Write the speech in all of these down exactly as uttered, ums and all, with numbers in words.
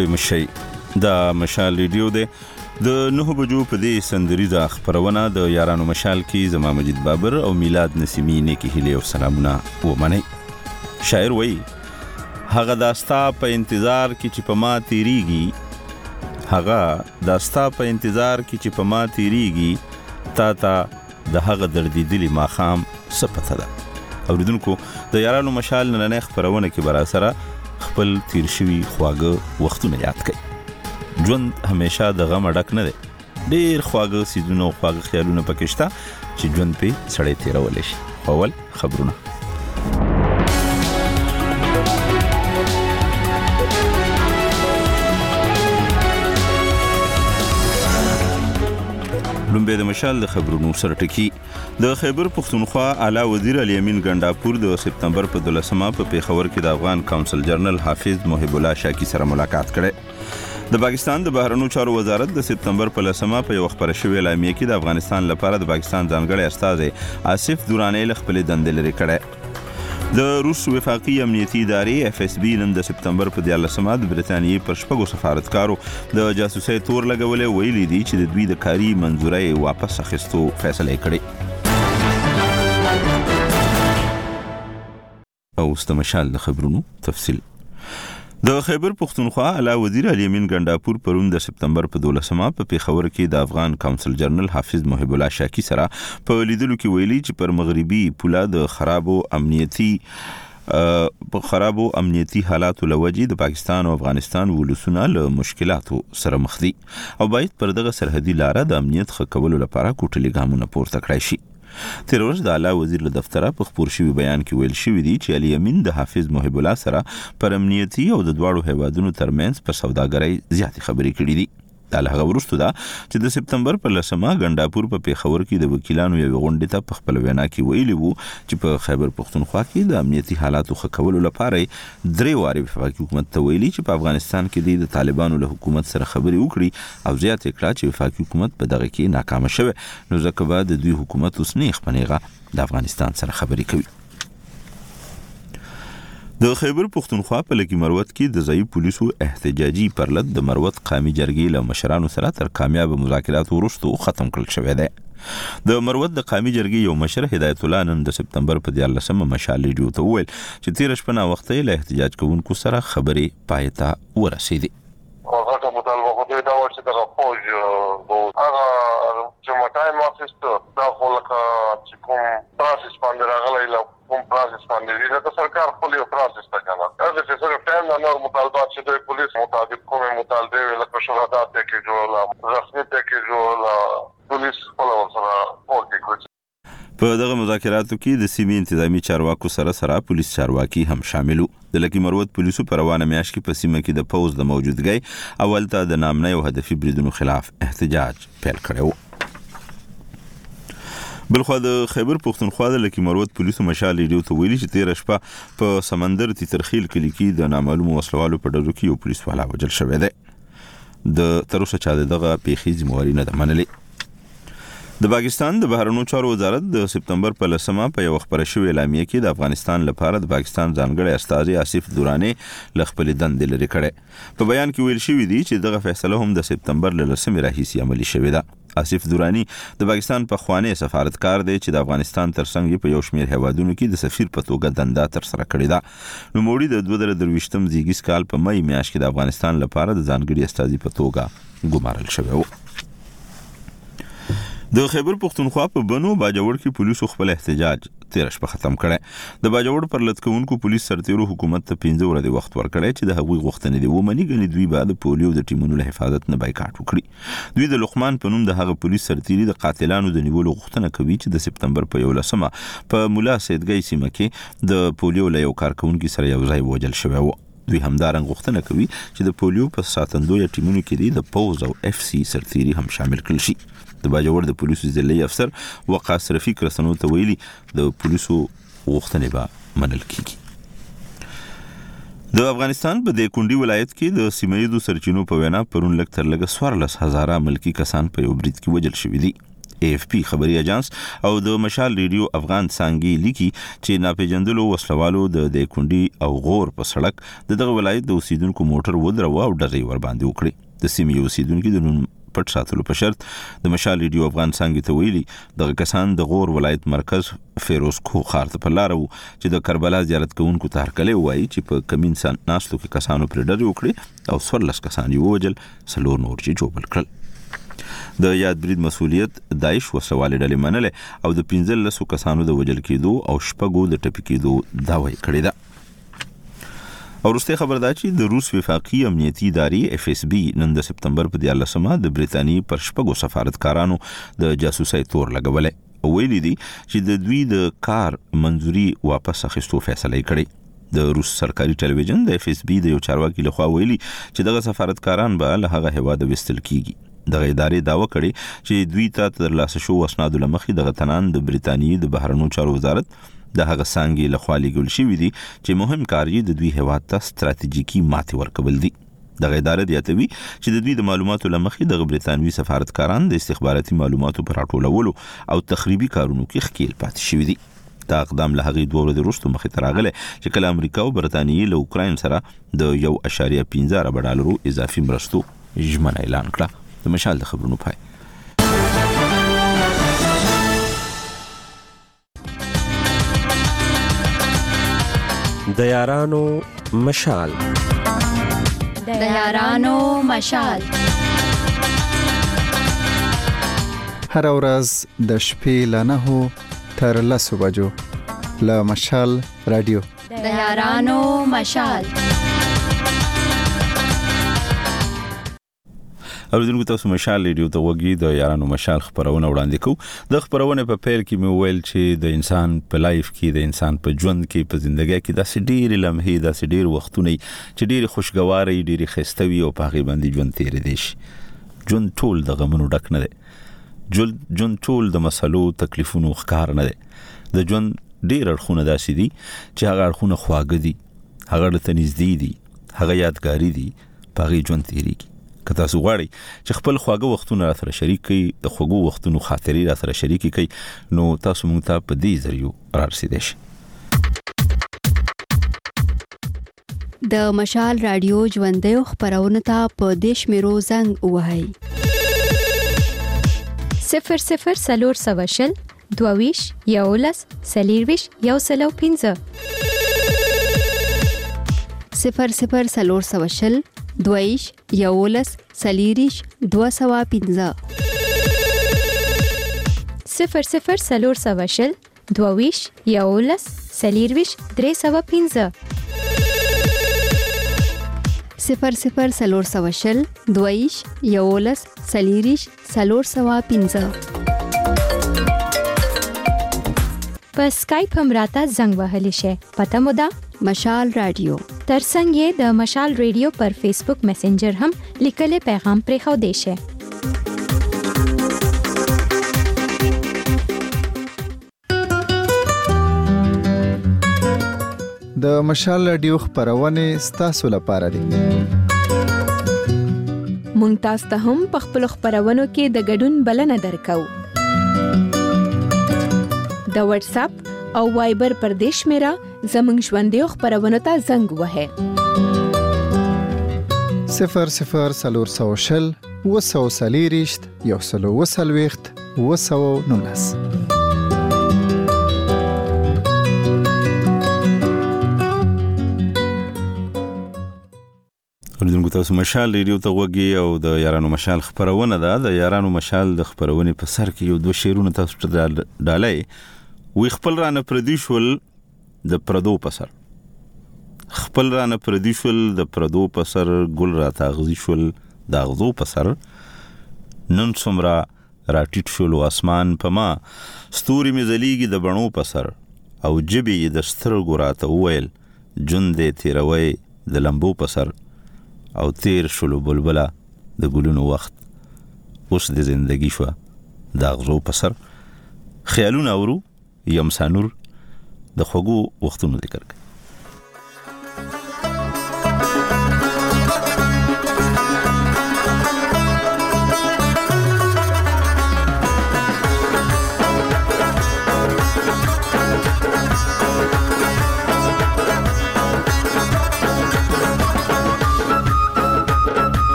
ستړي مشئ. دا مشال ریډیو دی. د نهو بجو په دې سندریزه خپرونه د یارانو مشال کې زما مجید بابر او میلاد نسیمی نیکی هیلې او سلامونه ومنئ. شاعر وایي هغه داستا په انتظار کې چې په ما تیریږي هغه داستا په انتظار کې چې په ما تیریږي تا ته د هغه دردیدلی ماښام څه پته ده. اوریدونکو د یارانو مشال نننۍ خپرونه کې به راسره خپل تیر شوي خواږه وختونه یاد کړئ. ژوند همیشه د غمه ډک نه دی. ډېر خواږه څیزونه او خواږه خیالونه پکې شته چې ژوند پې سړی تېرولی شي. خو اول خبرونه. لومبه د مشال د خبرونو سره ټکی. د خیبر پښتونخوا اعلی وزیر الیمین ګنډاپور د سپتمبر په دولسمه په پیښور کې د افغان کونسل جنرال حافظ محب الله شاکی سره ملاقات کړي. د پاکستان د بهرنیو چارو وزارت د سپتمبر په لسمه په یو خبره شوې اعلامیه کې د افغانستان لپاره د پاکستان ځانګړی استازی آصف درانی له خپلې دندې لرې کړی. د روس وفاقي امنیتي ادارې اف اس بي نن د سپتمبر په دیارلسمه د برتانیې پر شپږو سفارتکارو د جاسوسۍ تور لګولې ویلي دي چې د دوی د کاري منظورۍ واپس اخیستو فیصله کړې. او اوس د مشال د خبرونو تفصیل. د خیبر پښتونخوا اعلی وزیر الیمین ګنډاپور پرون د سپتمبر په دولسمه په پیښور کې د افغان کونسل جنرال حافظ محب الله شاکی سره په لیدلو کې ویلي چې پر مغربي پوله د خرابو امنیتي په خرابو امنیتي حالاتو لوجې د پاکستان او افغانستان ولسونه له مشکلاتو سره مخ دي او باید پر دغه سرحدي لاره د امنیت ښه کولو لپاره کوټلي ګامونه پورته کړای شي. تیر ورځ د اعلی وزیر له دفتره په خپور شوي بیان کې ویل شوي دي چې الیمین د حافظ محب الله سره پر امنیتي او د دواړو هیوادونو ترمنځ په سوداګرۍ زیاتې خبرې کړي دي. دا له هغه وروسته ده چې د سپتمبر په لسمه ګنډاپور په پیښور کې د وکیلانو یوې غونډې ته په خپل وینا کې ویلي وو چې په خیبر پښتونخوا کې د امنیتي حالاتو ښه کولو لپاره درې وارې وفاقي حکومت ته ویلي چې په افغانستان کې د طالبانو له حکومت سره خبرې وکړي او زیاته کړه چې وفاقي حکومت په دغه کې ناکامه شوی نو ځکه به د دوی حکومت اوس نیغ په نیغه د افغانستان سره خبرې کوي. د خیبر پښتونخوا په لکي مروت کې د ځایي پولیسو احتجاجي پرلط د مروت قامي جرګې له مشرانو سره تر کامیاب مذاکراتو وروسته ختم کړل شوی دی. د مروت د قامي جرګې یو مشر هدایت الله نن د سپتمبر په دیارلسمه مشال ریډیو ته وویل چې تېره شپه ناوخته له احتجاج کوونکو سره خبرې پای ته ورسېدې. هغه مطالبه خو دوی دا وه چې دغه فوج هغه چې مټایم اخیسته دا خو لکه چې کوم پراسس باندې راغلی له کوم پراسس باندې دي د سرکار خپل یو پراسس ته کنه دا چې صرف ټایم نه نور مطالبات چې دوی پولیس مطابق کومې مطالبې وي لکه شهدا پیکیج ولا رسمي پیکیج ولا پولیس خپل ورسره ورکړي کړي. په دغه مذاکراتو کې د سیمې انتظامی چارواکو سره سره پولیس چارواکي هم شامل وو. د لکي مروت پولیسو په روانه میاشت کې په سیمه کې د پوز د موجودګۍ اول ته د نامنۍ او هدفي بریدونو خلاف احتجاج پیل کړی و. بلخوا د خیبر پښتونخوا د لکي مروت پولیسو مشال ریډیو ته ویلي چې تېره شپه په سمندر تیترخیل کلي کې د نامعلومو وسلوالو په ډزو کې یو پولیسوالا وژل شوی دی. د تر اوسه چا د دغه پیښې ذمهواري نه ده منلې. د پاکستان د بهرنیو چارو وزارت د سپتمبر په لسمه په یو خبره شوې اعلامیه کې د افغانستان لپاره د پاکستان ځانګړی استازی آصف درانی له خپلې دندې لرې کړی. په بیان کې ویل شوي دي چې دغه فیصله هم د سپتمبر له لسمې راهیسې عملي شوې ده. آصف درانی د پاکستان پخوانی سفارتکار دی چې د افغانستان ترڅنګ په یو شمېر هیوادونو کې د سفیر په توګه دنده ترسره کړې ده. نوموړي د دوه زره درویشتم زیږیز کال په مۍ میاشت کې د افغانستان لپاره د ځانګړي استازي په توګه ګمارل شوی و. د خیبر پښتونخوا په بنو باجوړ کې پولیسو خپل احتجاج تېره شپه ختم کړی. د باجوړ پر لط کوونکو پولیس سرتیرو حکومت ته پنځه ورځې وخت ورکړی چې د هغوی غوښتنې دې ومني ګنې دوی به د پولیو د ټیمونو له حفاظت نه بایکاټ وکړي. دوی د لقمان په نوم د هغه پولیس سرتیري د قاتلانو د نیولو غوښتنه کوي چې د سپتمبر په یولسمه په مولا سیدګۍ سیمه کې د پولیو له یو کارکوونکي سره یو ځای وژل شوی و. دوی همدارنګ غوښتنه کوي چې د پولیو په ساتندویه ټیمونو کې د پوز او اف سی سرتیري هم شامل کړل شي. د باجوړ د پولیسو ضلعي افسر وقاص رفیق رسنو ته ویلي د پولیسو غوښتنې به منل کیږي. د افغانستان په دایکنډي ولایت کې د سیمه ییزو سرچینو په وینا پرون لږ تر لږه څوارلس هزاره ملکي کسان په یو برید کې وژل شوي دي. اے اف پی خبري اجانس او د مشال ریډیو افغان څنګه لیکي چې ناپېژندلو وسلوالو د د کونډي او غور په سړک د دغه ولایت د اوسیدونکو موټر ودرو او ډزې ور باندې وکړي. د سیمې اوسیدونکو د نوم پټ ساتلو په شرط د مشال ریډیو افغان څنګه ته ویلي دغه کسان د غور ولایت مرکز فیروز کو خار ته په لار وو چې د کربلا زیارت کوونکو ته هرکلی وایي چې په کمین سان ناسلو کې کسانو پر ډزې وکړي او څوارلس کسان یې ووجل، څلور نور چې جوبل کړل. د یاد برید مسؤلیت داعش وسوالې ډلې منلې او د پنځلسو کسانو د وجل کېدو او شپږو د ټپي کېدو دعوی کړې ده. او وروسته خبر ده چې د روس وفاقي امنیتي ادارې اف اس بي نن د سپتمبر په دیارلسمه د برېټانیې پر شپږو سفارتکارانو د جاسوسۍ تور لګولې او ویلي دي چې د دوی د کار منځوري واپس اخیستو فیصله کړې. د روس سرکاري ټلویزیون د اف اس بي د یو چارواکي لخوا ویلي چې دغه سفارتکاران به له هغه هیواده وستل کیږي. دغه ادارې داوا کړې چې دوی ته ترلاسه شو اسنادو لمخې دغه تنان د برېټانیې د بهرنیو چارو وزارت د هغه څنګه لخوا لګول شوی دي چې مهم کار یې د دوی هیواد ته ستراتیژیکي ماتې ورکول دي. دغه ادارې دیاتوي چې د دوی د معلوماتو لمخې د برېټانوي سفارتکاران د استخباراتي معلوماتو پر راټولولو او تخریبي کارونو کې ښکیل پاتې شوی دي. دا اقدام له هغې دوه ورځې وروسته مخې ته راغلی چې کله امریکا او برېټانیې له اوکراین سره د یو اشاریه پنځه اربه ډالرو اضافي مرستو ژمنه اعلان کړه. د مشال د خبرونو پای. د یارانو مشال د یارانو مشال هر ورځ د شپې له نهو تر لسو بجو له مشال رادیو د یارانو مشال. اوریدونکو تاسو مشال ریډیو ته وګورئ. د یارانو مشال خبرونه وړاندې کوو. د خبرونه په پیل کې مې ویل چې د انسان په لایف کې د انسان په ژوند کې په ژوندۍ کې داسې ډېرې لمحې داسې ډېر وختونه چې ډېر خوشګواري ډېر خستوي او په هغه باندې ژوند تیر دي شي. ژوند ټول د غمونو ډک نه دی. ژوند ټول د مسلو تکلیفونو ښکار نه دی. د ژوند ډېر اړخونه داسې دي چې هغه اړخونه خواږه دي، هغه ته نږدې دي، هغه یادګاري دي، په هغې ژوند تیریږي. که تاسو غواړئ چې خپل خواږه وختونه را سره شریک کړئ، د خوږو وختونو خاطرې را سره شریک کړئ، نو تاسو موږ ته په دې ذریعو را رسیدای شئ. د مشال رادیو ژوندۍ خبرونه ته په دې شمیرو زنګ ووهئ: صفر صفر څلور سوه شل دوه ویشت یولس څلېرویشت یو سل او پنځه صفر صفر څلور سوه شل دوه ویشت یولس څلېرویشت دوه سوه پنځه صفر صفر څلور سوه شل دوه ویشت یولس څلېرویشت درې سوه پنځه صفر صفر څلور سوه شل دوه ویشت یولس څلېرویشت څلور سوه پنځه. په سکایپ هم راته زنګ وهلی شئ. پته مو ده مشال رادیو. ترڅنګ یې د مشال ریډیو پر فیسبوک میسنجر هم لیکلي پیغام پرېښودی شئ. د مشال رادیو خبرونه ستاسو لپاره دي. مونږ تاسو ته هم په خپل خبرونو کې د ګډون بلنه درکو. د واتس اپ او وایبر پر دیش میرا زمنګ ژوندۍ خبرونه ته زنګ وهه. صفر صفر څلور سوه شل اووه سوه څلېرویشت یو سل اووه څلوېښت اووه سوه نولس. اوریدونکو تاسو مشال ریډیو ته وګورئ او د یارانو مشال خبرونه ده. د یارانو مشال د خبرونه په سر کې یو دوه شعرونه تاسو ته ډالای. وی خپل رانه پردیشول د پردو پسر، خپل رانه پردیشول د پردو پسر، ګل را تاغزی شول د اغزو پسر، نن څومره را ټیټ شول اسمان په ما، ستوري مې ځلیږي د بڼو پسر، او جبې یې د سترګو راته وویل ژوند دې تېروی د لمبو پسر، او تیر شلو بلبله د ګلونو وخت، اوس د زندگی شوه د اغزو پسر. خیالونه اورو یمسانور د خوږو وختونو ذکر کوي.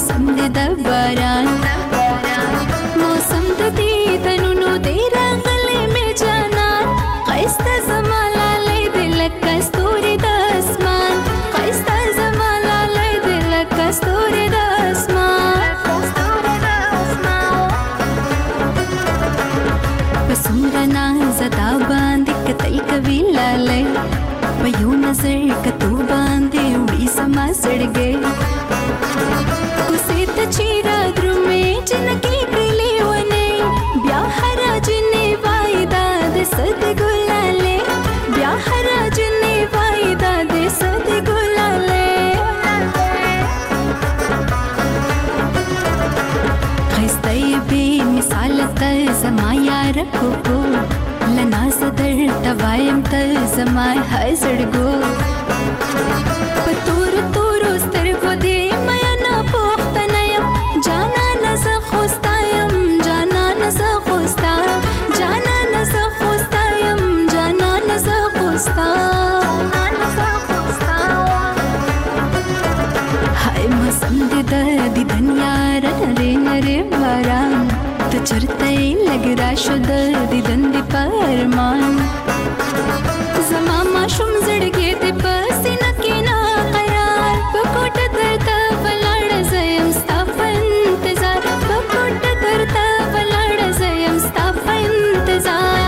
موسم د باران موسم د دې تنونو دې راغلې مې جانان قیسته زما لالی دې لکه ستوري د اسمان قیسته زما لالی دې لکه ستوري د اسمان په څومره نازدا باندې کتل کوي لالی په یو نظر کتو باندې وړي زما زړګی کوڅې ته چې را درومې جنکۍ کړي لیونۍ بیا هره جنې وایي دا د څه د ګلالې بیا هره جنې وایي دا د څه د ګلالې ښایسته یې بې مثاله ته زما یاره کوکو له نازه درته وایم ته زما هی زړګو په تورو تورو سترګو دې میانه پوښتنه یم جانانه زه خو ستا یم جانانه زه خو ستا جانانه زه خو ستا یم جانانه زه خو ستا هی موسم دې د دیدن یاره نرې نرې باران ته چرته یې لږ راشه د دیدن دې په ارمان زما ماشوم زړګی دې په سینه کې نه قرار په کوټه درته ولاړه زه یم ستا په انتظار په کوټه درته ولاړه زه یم ستا په انتظار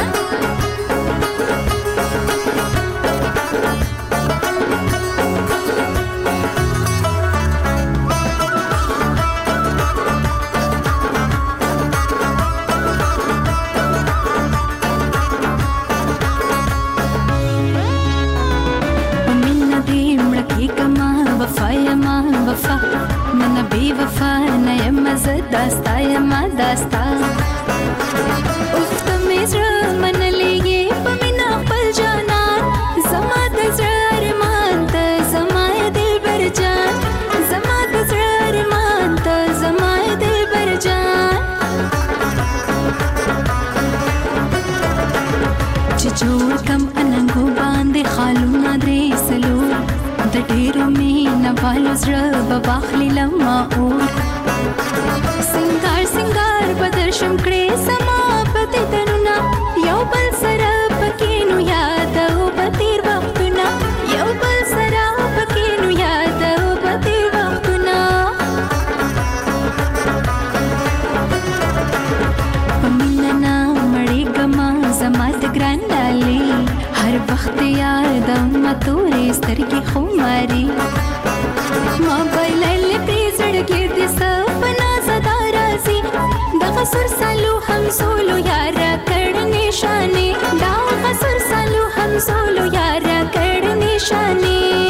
وفا یما وفا نن بی وفا نه یم زه داستا یما داستا اوف ته مې زړه منلی یې په مینه خپل جانان زما د زړه ارمان ته زما یې دلبر جان زما د زړه ارمان ته زما یې دلبر جان چې جوړ کم اننګو باندې خالونه درې سلور د ډېرو مینه والو زړه به واخلي لما اور سنګار سنګار به درشم کړې زما په دیدنونه یو بل سره پکې نو یاد او به تېر وختونه یو بل سره پکې نو یاد او به تېر وختونه په مینه نه مړېږم زما د ګران ډالۍ هر وخت یادومه تورې سترګې خماري ما بایللې پرې زړګی دې څه په نازدا راځي دغه سر سالو هم سولو یاره کړ نشانې دغه سر سالو هم سولو یاره کړ نشانې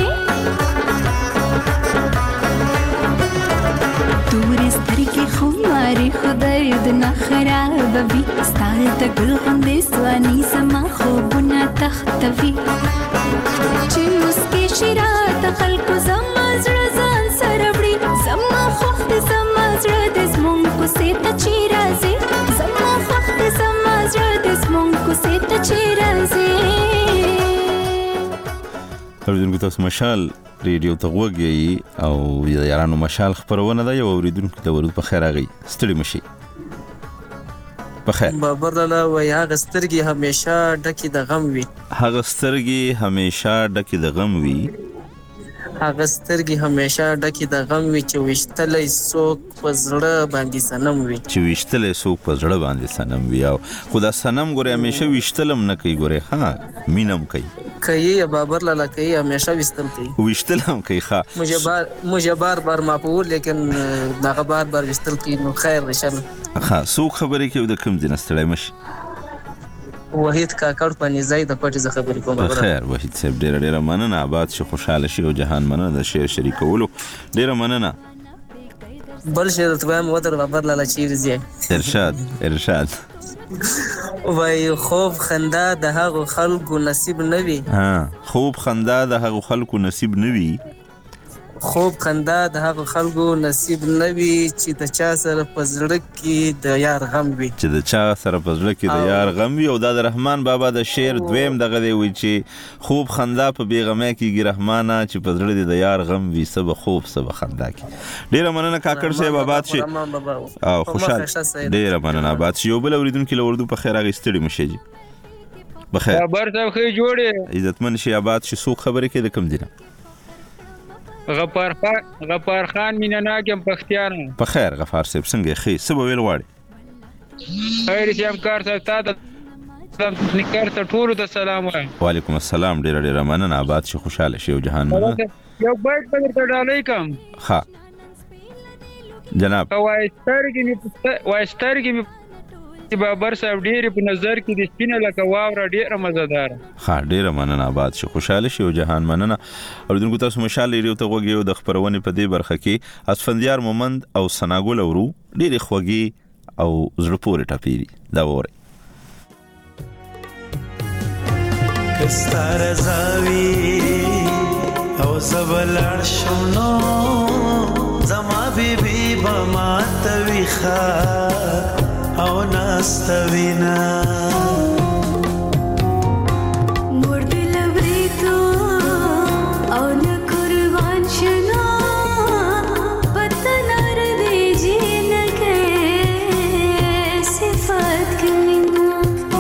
تورې سترګې خماري خدای دې نه خرابوي ستا د ګل غوندې ځواني زما خوبونه تختوي چې مسکې شي راته خلکو زما زړه ځان سره وړي زما خوښ دې زما زړه دې زمونږ کوڅې ته چې راځي زما خوښ دې زما زړه دې زمونږ کوڅې ته چې راځي اوریدونکو تاسو مشال ریډیو ته غوږی او د یارانو مشال خبرونه ده یو اوریدونکو ته ورود په خیر راغی ستړي مشي په خیر بابر لاله وای هغه سترګې همیشه ډکې د غم وي هغه سترګې همیشه ډکې د غم وي هغه سترګې همیشه ډکې د غم وي چې وشتلی څوک په زړه باندې صنم وي چې وشتلی څوک په زړه باندې صنم وي او خو دا صنم ګورې همیشه وشتلم نه کوي ګورې ها مینم کوي کوي بابر لاله کوي همیشه وشتل کوي وشتلم کوي ښه مجھے بار مجھے بار بار معقول لیکن دغه بار بار وشتل کوي نو خیر نشم ښه څوک خبرې کوي د کوم ځای نه ستړی مشي وحید کاکړ په نزای د پټي څخه خبرې کوم په خیر وحید صاحب ډیره ډیره مننه آباد شي خوشاله شي او جهان مننه د شعر شریکولو ډیره مننه بل شعر ته وایم ودر بابر لاله چیرې ځي ارشاد ارشاد وای خوب خندا د هغو خلکو نصیب نه وي ها خوب خندا د هغو خلکو نصیب نه وي خوب خندا د هغه خلکو نصیب نه وي چې د چا سره په زړه کې د یار غم وي چې د چا سره په زړه کې د یار غم وي. او دا د رحمان بابا د شعر دویم دغه دی وي چې خوب خندا په بیغمه کېږي رحمانه چې په زړه دې د یار غم وي سبا خوب سبا خندا کې. ډیره مننه کاکړ صاحب آباد شي او خوشحال. ډیره مننه آباد شي. یو بل اوریدونکو له اردو په خیر هغه ستړي مشي جی بخیر خبر صاحب خې جوړې عزتمن شي آباد شي. څوک خبرې کې د کم دینه؟ غفار خان غفار خان مینناکم پختیان. په خیر غفار صاحب څنګه خې سبا ویل واړي خیر سي هم کار صاحب تا د نکر ته ټول د سلام وایم. وعلیکم السلام. ډیر ډیر مننه آباد شي خوشاله شي او جهان مننه. یو بیت په درته ډالۍ کوم. ها جناب وایسترګي می وایسترګي می چې بابر صاحب ډېر په نظر کې د سپینه لکه واوره ډېر مزدار. ها ډېر مننه آباد شي خوشاله شي او جهان مننه. اوریدونکو تاسو مشال لري ته وګیو د خبرونه په دې برخه کې اسفندیار مومند او سناګل اورو ډېر خوږي او زړه پورې ټاپيري دا وره. کستار زاوی او زبلړ شونو زما بیبي بما تويخه او ناستوینا مرد لبریتو او نکروان شنا پتنار دی جینکے صفات کمینا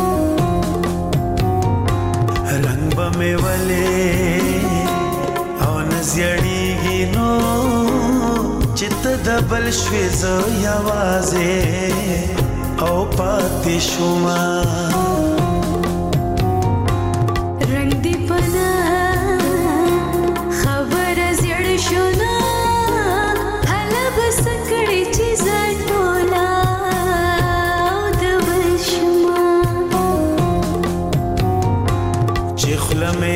رنگ بمی ولی او نزیڑی گینو چت دبل شویزو یوازے او پاتې شوما رنگ دی پنا خبر زړ شونا هله بس کړي چې زټولا د بشما چې خلم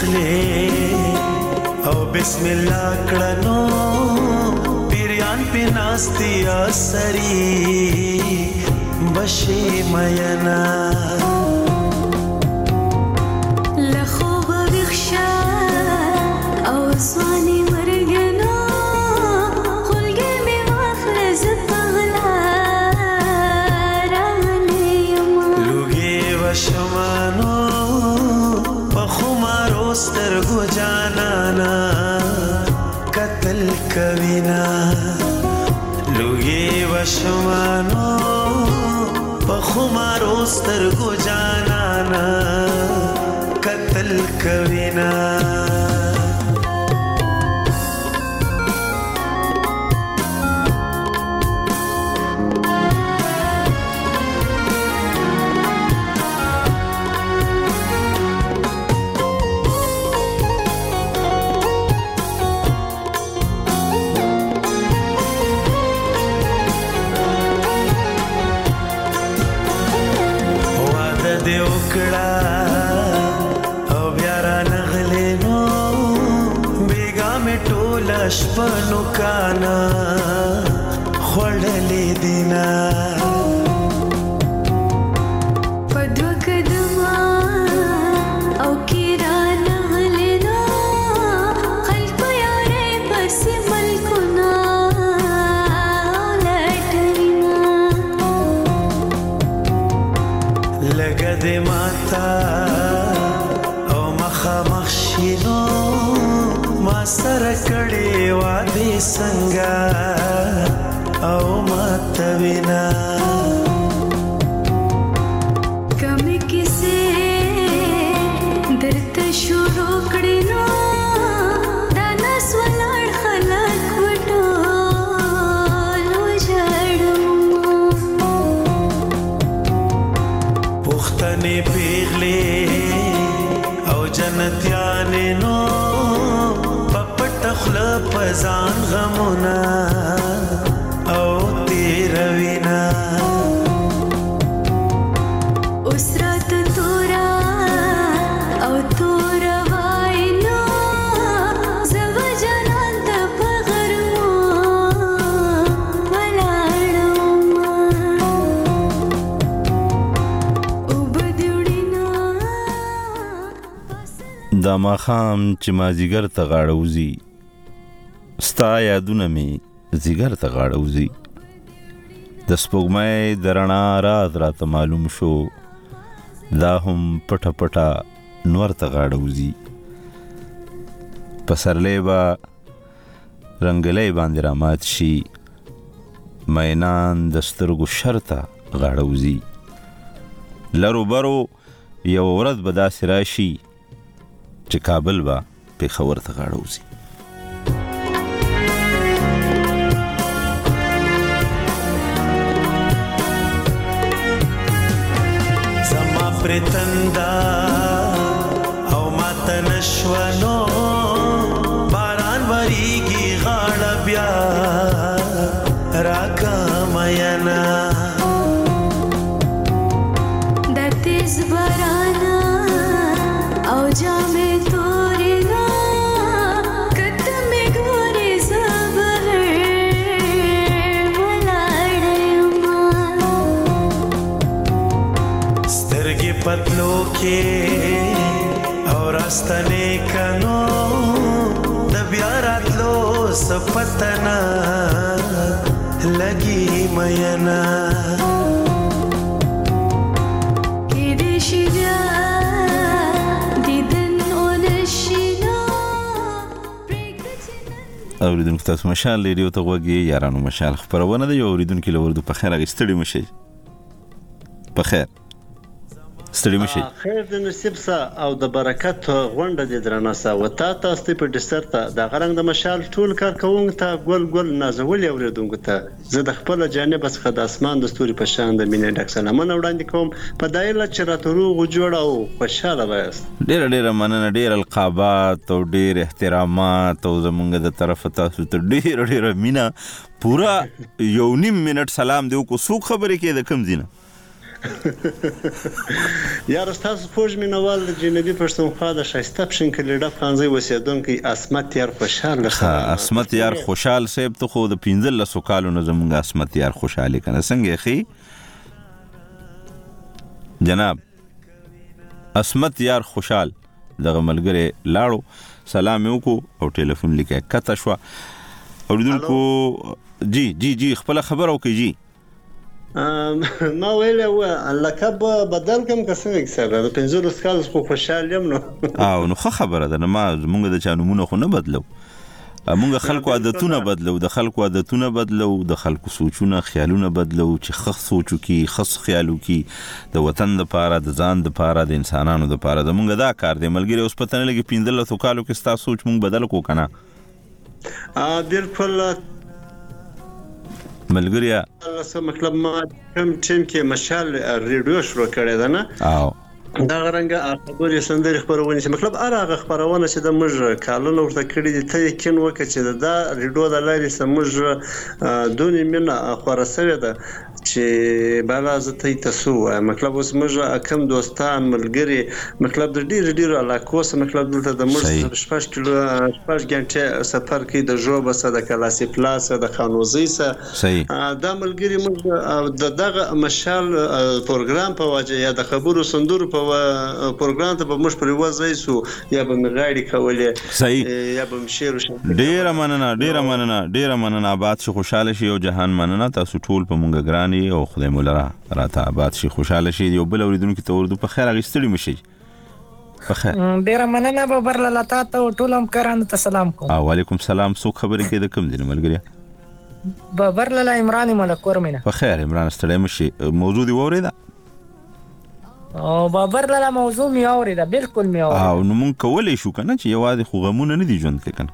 اخلي او بسم الله کړنو پیریان پناستي اسري بشي مينا لخوب بخشا او صاني مرجنا خلقي مي واخلص بغلا راني يما لوگي وشمانو بخمارو سترگو جانانا قتل کوینا لوگي وشمانو بخمارو سترگو جانانا قتل کوینا شپنو کانا خوړلې دینا پدو کدما او کیرانا غلینا خلق یارې بس ملکنا لټینا لګه دې ماتا او مخه مخشینو ما سره کړي وادي څنګه او ماتوینا کمی کیسه درته شروع کړي نو دا نس ولړ خلک وټو لو جړم پختنې پیغلې او جنتیانې نو پزان غمونا او تیروینا اسرات تورا او تورا واینا زو جنان د پغرمو ولاړم او بدوړینا دا ما خام چې مازیګر ته غاړوزی ستا یادونه می زیګر ته غاړه وزي د سپوږمۍ د رڼا راز راته معلوم شو دا هم پټه پټه نور ته غاړه وزي پسرلی به رنګلی باندې رامات شي مینان د سترګو شرته غاړه وزي لرو برو یو ورځ به داسې راشي چې کابل به پېښور ته غاړه وزي زما پرتندا او ماته نشونو باران وریږي غاړه بیا راکا مینا د تیز بارانا او جامې تورینا کته مې ګورې زبر ولاړم سترګې پتلو کې او راستنې کنو د بیا راتلو سپتنا لګي مینا کې دې شي بیا دیدن اونشینا اوریدونکو تاسو مشال ریډیو ته غوږی یارانو مشال خبرونه ده یو اوریدونکو لوردو په خیر غستړي مشي په خیر ستړي مشي خیر د نصیب سا او د برکت غونډه د درناسا وتا تاسو په ډیسر ته د غرنګ د مشال ټول کار کوم ته ګل ګل نازول اوریدونکو ته زه د خپل جانب څخه د اسمان د ستوري په شان د مینې ډک سلامونه وړاندې کوم په دایله چې راتروغ جوړ او خوشاله وایست ډیر ډیر مننه ډیر القابات او ډیر احترامات او زمونږ د طرف تاسو ته ډیر ډیر مینا پورا یو نیم منټ سلام دیو کو سو خبرې کې د کم دینه یار تاسو فوج مینوال د جنوبي پښتونخوا د شایسته پښین کلیډه خانزي وسیدونکو اسمت یار خوشاله ښه اسمت یار خوشال صاحب ته خو د پنځل سو کالو نه زمونږ اسمت یار خوشاله کنه څنګه خي جناب اسمت یار خوشال دغه ملګری لاړو سلام یو کو او ټلیفون لیکه کته شو اوریدونکو جی جی جی خپل خبر او کی جی ما ویل و لقب بدل کوم کسنګ سره د پنځو سکال خو خوشاله یم نو او نو خبره ده ما موږ د چانمونه خو نه بدلو موږ خلکو عادتونه بدلو د خلکو عادتونه بدلو د خلکو سوچونه خیالونه بدلو چې خخ سوچو کی خص خیالو کی د وطن د پاره د ځان د پاره د انسانانو د پاره د موږ دا کار دی ملګری اوس پته نه لګي پیندل تو کالو کې ستا سوچ موږ بدل کو کنه ا بالکل ملګریا څه مطلب ما کوم ټیم کې مشال ریډیو شروع کړی ده نه او دا غرنګه خبرې سندري خبرونه چې مطلب ارغه خبرونه چې د موږ کالونه ورته کړی دي ته یقین وکړه چې دا ریډیو د لارې سموږ دونی منه خورسوي ده چې بالا زته تاسو مطلب اوس موږ کم دوستان ملګری مطلب د ډیر ډیر علاقو سره مطلب دلته د موږ شپږ کیلو شپږ غنټه سفر کې د جوب سره د کلاسي پلاس د خانوزي سره دا ملګری موږ د دغه مشال پروګرام په وجه یا د خبرو سندرو په پروګرام ته به موږ پر وځي سو یا به مغاړي کولې صحیح یا به شعر شو ډیر مننه ډیر مننه ډیر مننه آباد شي خوشاله شي او جهان مننه تاسو ټول په مونږ ګرانی او خدای مولا راته آباد شي خوشاله شي یو بل اوریدونکو ته ورته په خیر غستړي مشي په خیر ډیر مننه ببر لاله ته ټول هم کرانو ته سلام کوم وعلیکم سلام سو خبرې کې د کوم دین ملګری ببر لاله عمران ملکور مینه په خیر عمران ستړي مشي موضوع دی وریدا او بابر لاله موضوع می اوریدا بالکل می اوریدا او نو مونږ کولې شو کنه چې یوازې خو غمونه نه دی ژوند کې کنه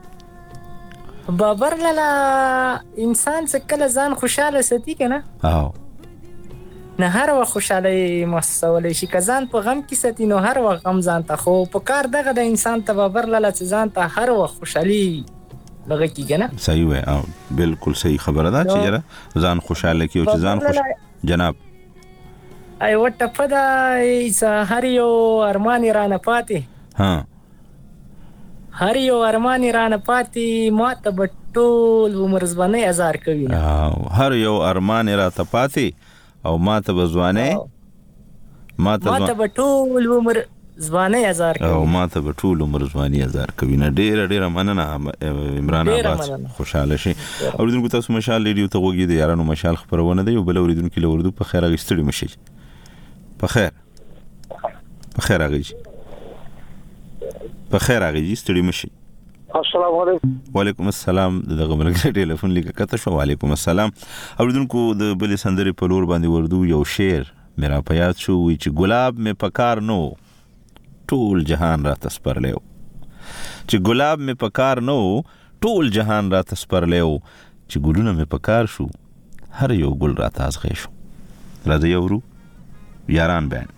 بابر لاله انسان څه کله ځان خوشاله ساتي کنه او نه هر وخت خوشاله محسوسولې شي کزان په غم کې ساتي نو هر وخت غم ځان ته خو په کار دغه د انسان ته بابر لاله ځان ته هر وخت خوشالي لږه کیږي نه صحیح وای او بالکل صحیح خبره ده چې یاره ځان خوشاله کی او چې ځان خوش جناب ای وټه پدا هر یو ارمان رانه پاتې ها هر یو ارمان رانه پاتې ماته بټول عمر ځواني هزار کوي او هر یو ارمان راته پاتې او ماته بځوانه ماته ماته بټول عمر ځواني هزار کوي او ما ته به ټول عمر ځواني هزار کوي نه ډیر ډیر مننه عمران آباد خوشاله شي. اوریدونکو تاسو مشال ریډیو ته وګورئ د یارانو مشال خبرونه ده یو بل اوریدونکو له اردو په خیر غوښتلی مشي په خیر په خیر غوښتي په خیر غوښتي ستړي مشي. السلام علیکم. وعلیکم السلام. دغه مرګ ټلیفون لیکه کته شو. وعلیکم السلام. اوریدونکو د بل سندري په لور باندې وردو یو شعر میرا پیاد شو وی چې ګلاب می پکار نو ټول جهان را تسپرلیو چې ګلاب می پکار نو ټول جهان را تسپرلیو چې ګلونه می پکار شو هر یو ګل را تازغې شو. راځي اورو یاران بند.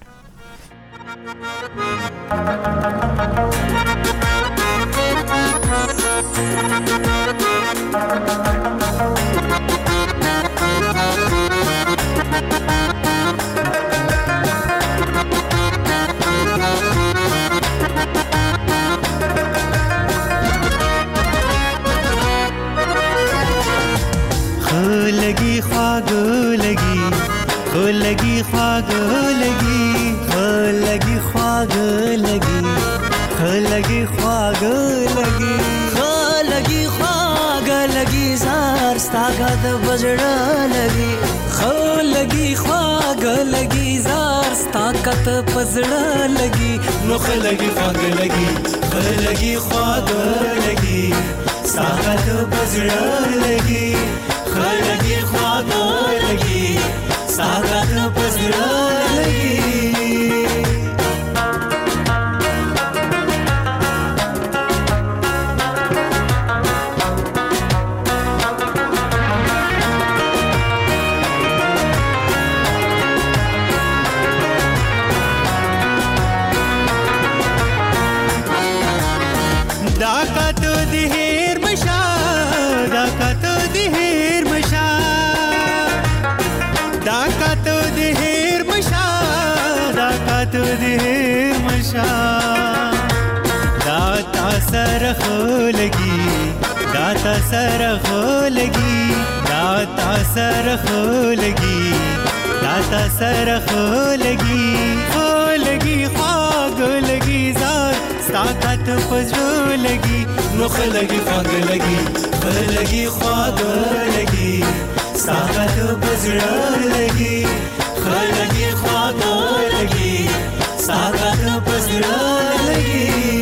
लगी ख्वाग लगी खो लगी ख्वाग लगी खो लगी ख्वाग लगी खो लगी ख्वाग लगी खो लगी ख्वाग लगी जार स्तागत बजड़ा लगी खो लगी ख्वाग लगी जार स्तागत बजड़ा लगी मुख लगी ख्वाग लगी खो लगी ख्वाग लगी स्तागत बजड़ा लगी लगी ख्वाब लगी सागत बजरा लगी. डाका तो दिहेर मशा डाका तो दिहेर मशा डाका तो दिहेर मशा डाका तो दिहेर मशा दाता सर खोलगी दाता सर खोलगी दाता सर खोलगी दाता सर खोलगी खोलगी खाग लगी जार ताकत पजरो लगी मुख लगी खाग लगी लगी ख्वाग लगी ताकत पजरो लगी लगी ख्वाग लगी ताकत पजरो लगी.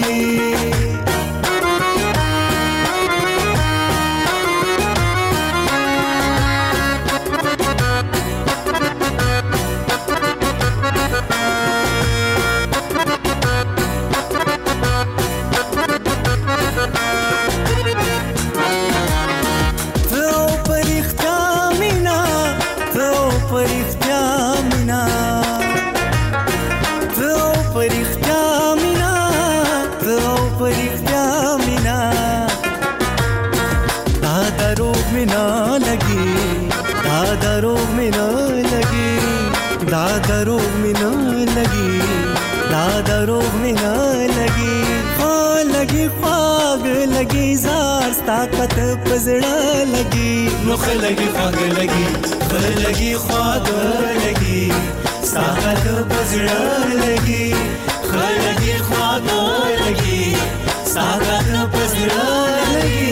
दादरोग में न लगी दादरोग में न लगी खो लगी ख्वाग लगी जार ताकत पजड़ा लगी मुख लगी ख्वाग लगी खो लगी ख्वाग लगी ताकत पजड़ा लगी खो लगी ख्वाग लगी ताकत पजड़ा लगी.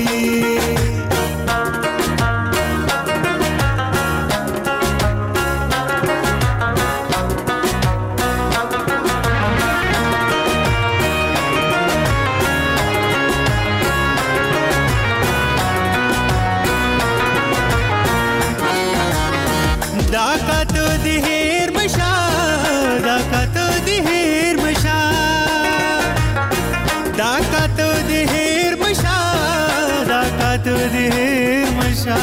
डाका तो दिहेर मशा डाका तो दिहेर मशा डाका तो दिहेर मशा डाका तो दिहेर मशा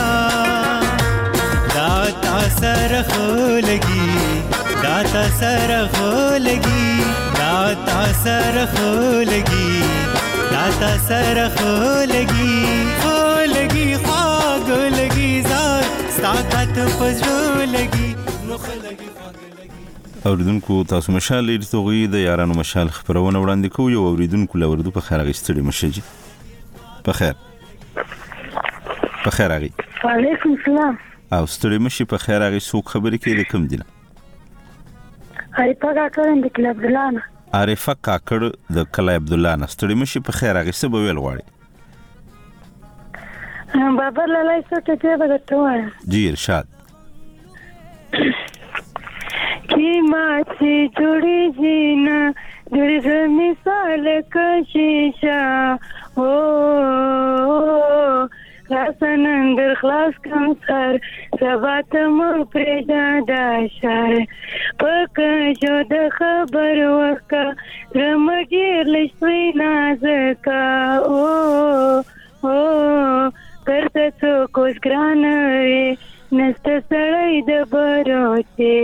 दाता सर खोलगी दाता सर खोलगी दाता सर खोलगी दाता सर खोलगी खोलगी खाग लगी जार ताकत पजरो लगी मुख लगी खाग लगी. اوریدونکو تاسو مشال لري توغي د یارانو مشال خبرونه وړاندې کوو یو اوریدونکو لوردو په خیر غستړي مشجي په خیر په خیر غي وعلیکم السلام. او ستړي مشي په خیر غي څوک خبرې کوي د کوم دینه هرې پګه کړم د کلب دلانه عارفه کاکړ د کلی عبدالله نه ستړي مشي په خیر هغې څه به ویل غواړي؟ بابر لالی څه ټکې به درته ووایم. جی ارشاد. قیمت سے جڑی جینا جڑ مثال کا شیشہ او راسن اندر خلاص کم سر سبات مو پریدا دا شار پکا جو د خبر وکا رمگیر لشوی نازکا او او کرتا چوکوز گرانوی نست سڑی د بروچی.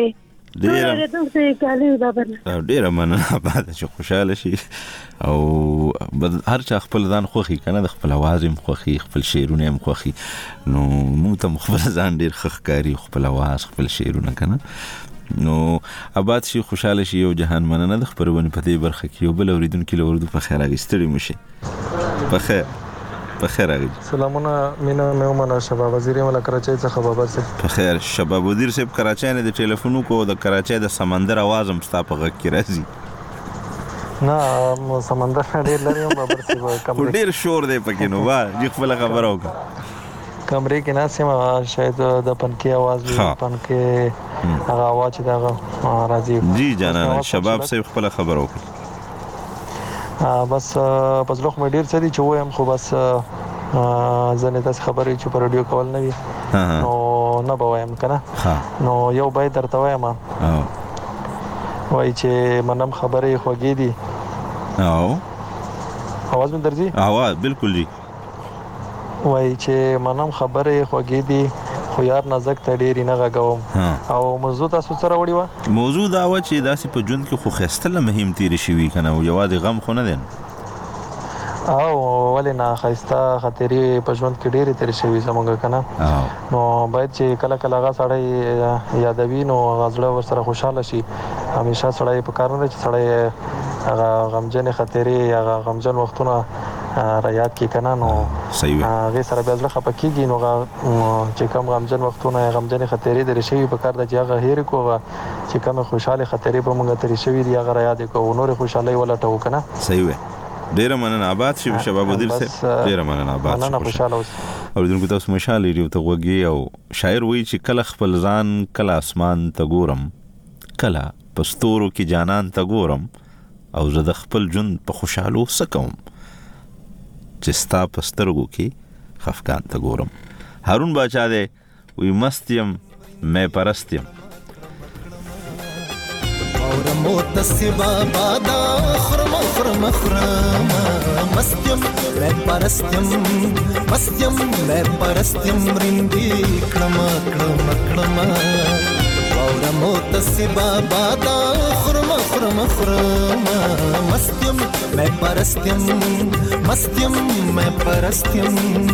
ډیره مننه بعد چې خوشاله شي او هر چا خپل ځان خوښي کنه د خپل اواز هم خوښي خپل شعرونه هم خوښي نو موږ ته خپل ځان ډیر ښه ښکاري خپل اواز خپل شعرونه کنه نو آباد شي خوشاله شي یو جهان مننه د خبرونه په دې برخه کې یو بل اوریدونکو له اردو په خیر اغستړي مشي په خیر په خیر اغي. سلامونه مینا مې ومنه شباب وزیر مل کراچۍ څخه بابر صاحب. په خیر شباب وزیر صاحب کراچۍ نه د ټلیفون کو د کراچۍ د سمندر आवाज هم ستا په غږ کې راځي. نه سمندر ډېر لري بابر صاحب کم ډېر شور دی پکې نو وا چې خپل خبره وکړه. کمرې کې ناسم شاید د پنکې आवाज پنکې هغه आवाज دا راځي. جی جانا شباب صاحب خپل خبره وکړه. بس پس لوخ مې ډیر څه دي چې وایم خو بس ځنه تاسو خبرې چې په رادیو کول نه وي نو نه به وایم کنه نو یو باید درته وایم وای چې منم خبرې خوږې دي او आवाज مې درځي आवाज بالکل جی وای چې منم خبرې خوږې دي خو یار نازک ته ډېری نه غږوم او موضوع تاسو سره وړي و موضوع دا و چې داسې په ژوند کې خو خستله مهم تیر شي کنه او یوازې غم خو نه دین او ولې نه خسته خاطرې په ژوند کې ډېری تیر شي زمونږ کنه نو باید چې کله کله هغه سړی یادوي نو غزړه ور سره خوشاله شي همیشه سړی په کار نه چې سړی هغه غمجن خاطرې هغه غمجن وختونه را یاد کی کنه نو صحیح هغه سره بیا ځله خپکیږي نو چې کوم غمجن وختونه غمجن خطرې درې شوی په کار د جګه هیر کوغه چې کوم خوشاله خطرې په موږ ترې شوی دی هغه را یاد کو نور خوشاله ولټو کنه. صحیح وي ډیر مننه آباد شي شباب ودیل سه ډیر مننه آباد مننه خوشاله اوس او دغه تاسو مشال لري ته وګي او شاعر وایي چې کله خپل ځان کله اسمان ته ګورم کله پستورو کې جانان ته ګورم او زه د خپل ژوند په خوشاله سکم چې ستا پسترګو کې خفقان ته ګورم. هارون باچا دې وی مستیم مې پرستیم اور متصبا بادا خرم خرم خرم مستیم مې پرستیم مستیم مې پرستیم رندي کلم کلم کلم اور متصبا بادا خرم خرم خرم مستیم مې پرستیم مستیم مې پرستیم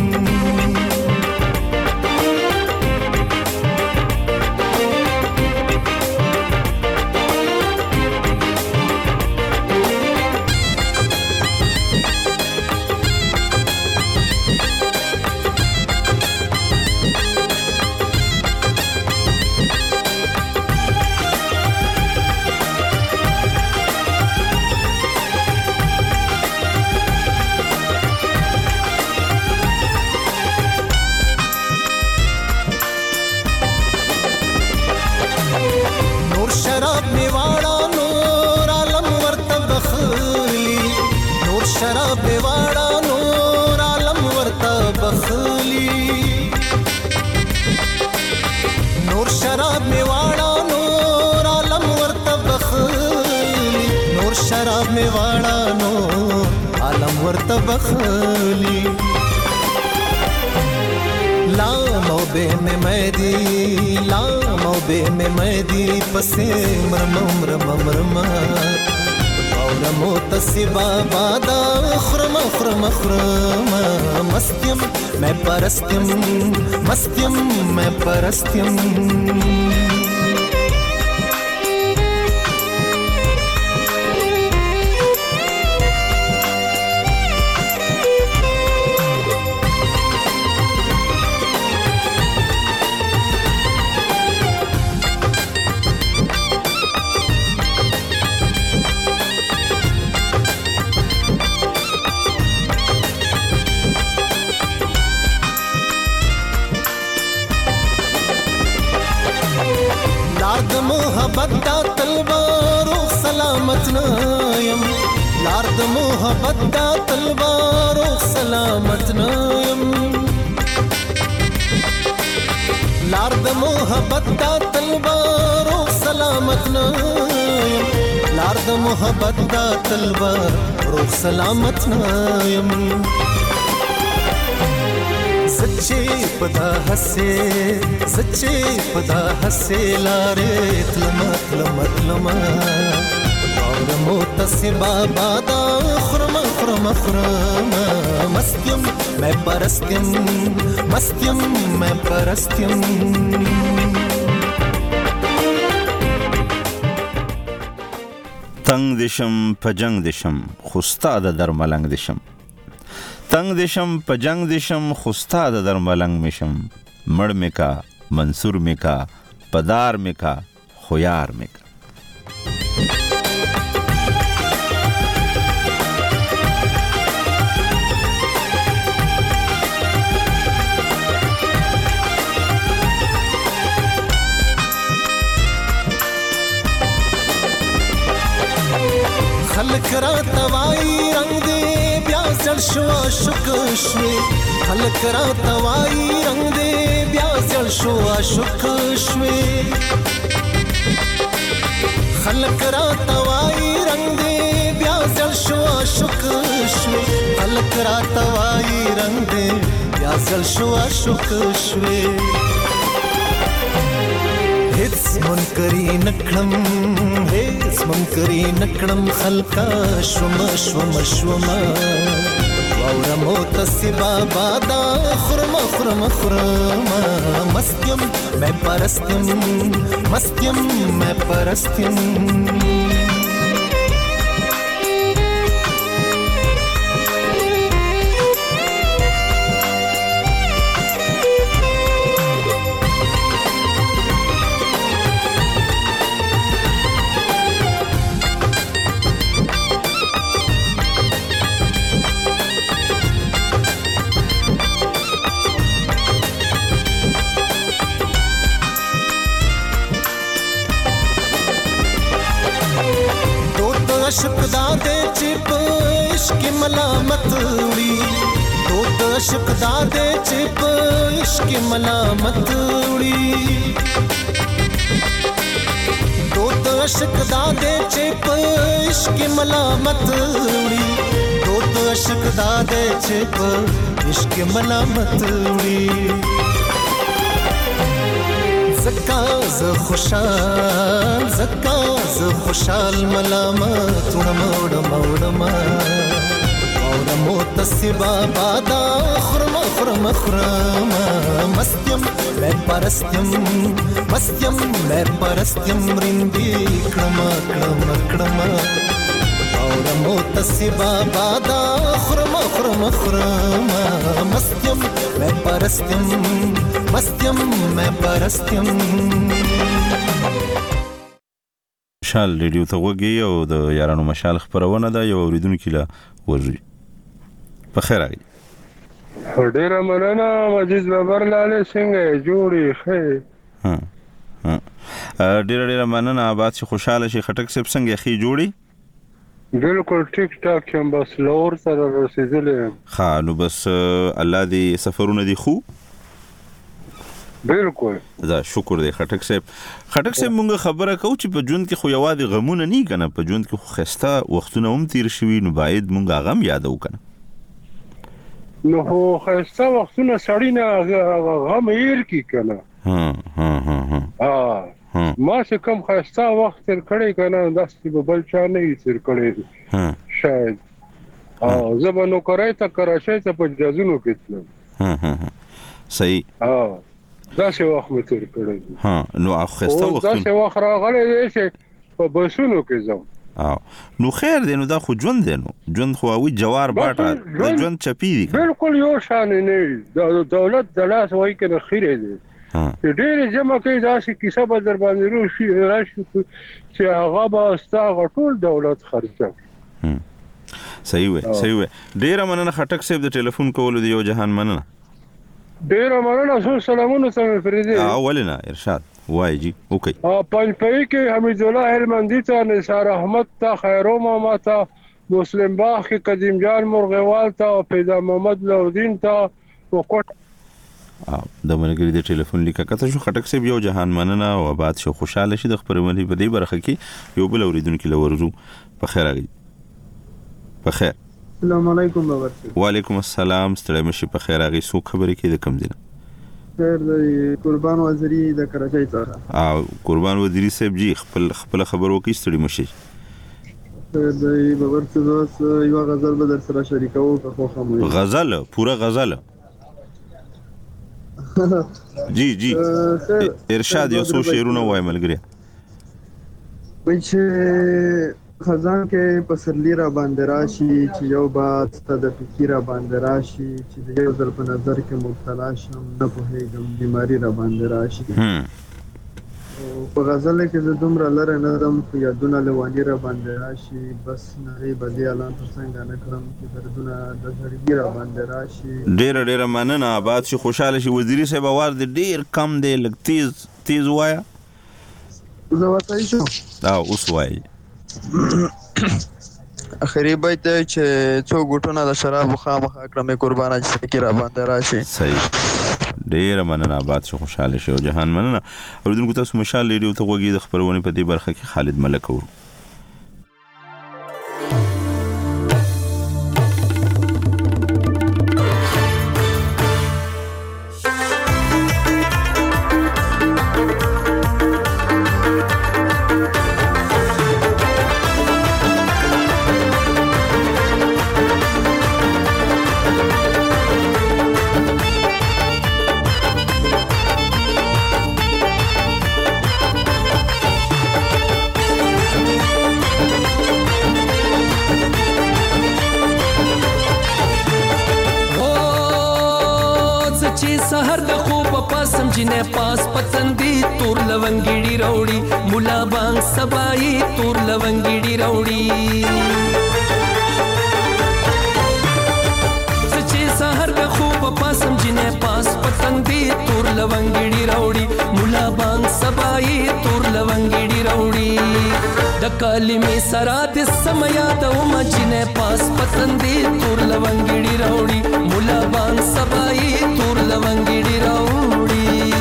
بخلی لامو بے میں میدی لامو بے میں میدی پسے مرم مرم مرم اور متصبا بادا خرم خرم خرم مستیم میں پرستیم مستیم میں پرستیم لار د محبت دا تلوارو سلامت نایم لار د محبت دا تلوارو سلامت نایم لار د محبت دا تلوارو سلامت نایم لار د محبت دا تلوارو سلامت نایم सच्चे पदा हसे सच्चे पदा हसे लारे तलमा तलमा तलमा और मोतसिबा बादा खुरमा खुरमा खुरमा मस्त्यम मैं परस्त्यम मस्त्यम मैं परस्त्यम तंग दिशम पजंग दिशम खुस्ता द दरमलंग दिशम तंग दिशम पजंग दिशम खुस्ता द दरमलंग मिशम मड़ में का मंसूर में का पदार में का खुयार में का खलक रात वाई रंग दे ब्याजल शुआ शुकशवे खलक रात वाई रंग दे ब्याजल शुआ शुकशवे खलक रात वाई रंग दे ब्याजल शुआ शुकशवे खलक रात वाई रंग दे ब्याजल शुआ शुकशवे हिट्स मुनकरी नकड़म हिट्स मुनकरी नकड़म खलका शुम शुम शुम वाउरा मोतसिबा बादा खुरमा खुरमा खुरमा मस्त्यम मैं परस्त्यम मस्त्यम मैं परस्त्यम अशक दादे चिप इश्क मलामत उड़ी तो अशक दादे चिप इश्क मलामत उड़ी तो अशक दादे चिप इश्क मलामत उड़ी तो अशक दादे चिप इश्क मलामत उड़ी زکاز خوشال زکاز خوشال ملامت ورموڑم وڑم اور موتسبا بادا خرم خرم خرم مستیم میں پرستیم مستیم میں پرستیم رندی کڑم کڑم کڑم اور موتسبا بادا خرم خرم خرم مستیم میں پرستیم مستیم میں پرستیم مشال ریډیو ته وګي او د یارانو مشال خبرونه ده یو اوریدونکو لا ورځي په خیر راغلی ډیر مننه مجید بابر لاله څنګه جوړی خې ها ها ډیر ډیر مننه آباد شي خوشاله شي خټک سپ څنګه خې جوړی بالکل ټیک ټاک هم بس لور سره رسیدلې ها نو بس الله دې سفرونه دي خو بالکل دا شکر دی خټک صاحب خټک صاحب مونږ خبره کوو چې په ژوند کې خو یوازې غمونه نه کنه په ژوند کې خو خسته وختونه هم تیر شوي نو باید مونږ غم یادو کنه نو خو خسته وختونه سړی نه غم هیر کی کنه ها ها ها ها ما چې کوم خسته وخت تیر کړی کنه داسې به بل چا نه یې تیر کړی ها شاید او زه به نو کرای ته کراچۍ ته په جازونو کې تلم ها ها صحیح ها دا څه وخت مې تیر کړی ها نو اخسته وخت دا څه وخت راغلی دی چې په بسونو کې ځم او نو خیر دی نو دا خو ژوند دی نو ژوند خو وی جوار باټه د ژوند چپی دی بالکل یو شان نه د دولت د لاس وای کنه خیره دی ډېر جمع کوي دا چې کیسه به در باندې روشي راشي چې هغه به ستا ټول دولت خرڅه صحیح وي صحیح وي ډیر مننه خټک صاحب د ټلیفون کولو دی یو جهان مننه ډیر مننه سلامونه سم فریدي اولنا ارشاد وای جی اوکي پنځپئی کې حمید الله هلمندي ته، نثار احمد ته، خیرو ماما ته، مسلم باغ کې قدیم جان مرغوال ته او پیدا محمد لودین ته وکټ. د منګری د ټلیفون لیکه کته شو خټک سیب یو جهان مننه او آباد شو خوشاله شي د خبرونه په دې برخه کې یو بل اوریدونکو لورزو په خیر راغی. په خیر. السلام علیکم بابا. وعلیکم السلام. ستړي مشي په خیر راغی. سو خبرې کې د کم دینه خیر د قربان وزیری د کراچۍ څخه. او قربان وزیری صاحب جی خپل خپل خبر وکي ستړي مشي. د بابر څه یو غزل به در سره شریکو خو خمو. غزل پورا غزل جی جی ارشاد یو سو شعرونه وای ملګری. وچ خزان کې پسرلی را باندې راشي چې یو بات ته د فکر را باندې راشي چې د یو ځل په نظر کې مبتلا شم نه پوهېږم بیماری را باندې راشي. په غزل کې زه دومره لره نه دم خو یادونه لواني را باندې راشي بس نړۍ به دې اعلان تر څنګه نه کړم چې دردونه د زړګي را باندې راشي. ډېره ډېره مننه. آباد شي خوشحاله شي. وزیري صاحب اواز دې ډېر کم دی لږ تیز تیز وایه. زه وتای شو دا اوس وایي. اخري بیت چې څو ګټونه د شراب خامخا کړم قربانه چې کی را باندې راشي. صحیح. ډېر مننه. آباد شو خوشاله شو. جهان مننه. اوریدونکو تاسو مشال ریډیو ته وګورئ. د خبرونه په دې برخه کې خالد ملک ورو. جنه پاس پتندی تور لونګیړي راوړي مولا بانګ سبای تور لونګیړي راوړي سچې سحر د خوب پاسم جنه پاس پتندی تور لونګیړي راوړي مولا بانګ سبای تور لونګیړي راوړي د کلمې سره د سمیا د مجنه پاس پتندی تور لونګیړي راوړي مولا بانګ سبای تور لونګیړي راوړي.